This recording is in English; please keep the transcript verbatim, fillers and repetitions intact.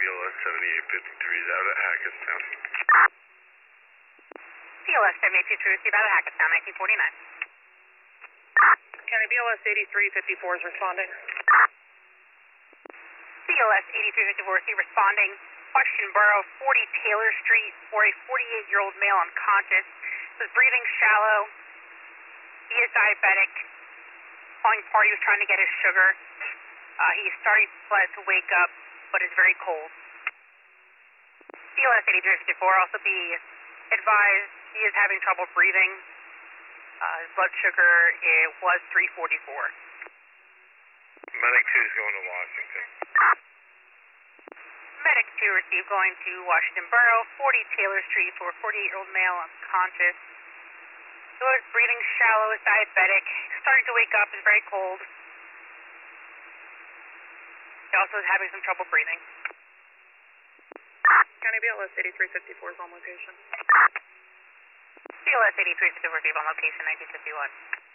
B L S seventy-eight fifty-three is out at Hackettstown. B L S seventy-eight fifty-three, receive out at Hackettstown, nineteen forty-nine. County B L S eighty-three fifty-four is responding. B L S eighty-three fifty-four, receive responding. Washington Borough, forty Taylor Street, for a forty-eight-year-old male unconscious. Was breathing shallow. He is diabetic. Falling apart, he was trying to get his sugar. Uh, he is starting to wake up, but is very cold. B L S eighty-three fifty-four, also be advised he is having trouble breathing. Uh, his blood sugar it was three forty-four. Medic two is going to Washington. Medic two received going to Washington Borough, forty Taylor Street, for a forty-eight-year-old male unconscious. He was breathing shallow, is diabetic, starting to wake up, is very cold. He also is having some trouble breathing. County B L S eighty-three fifty-four is on location. B L S eighty-three fifty-four, receive on location, nineteen fifty-one.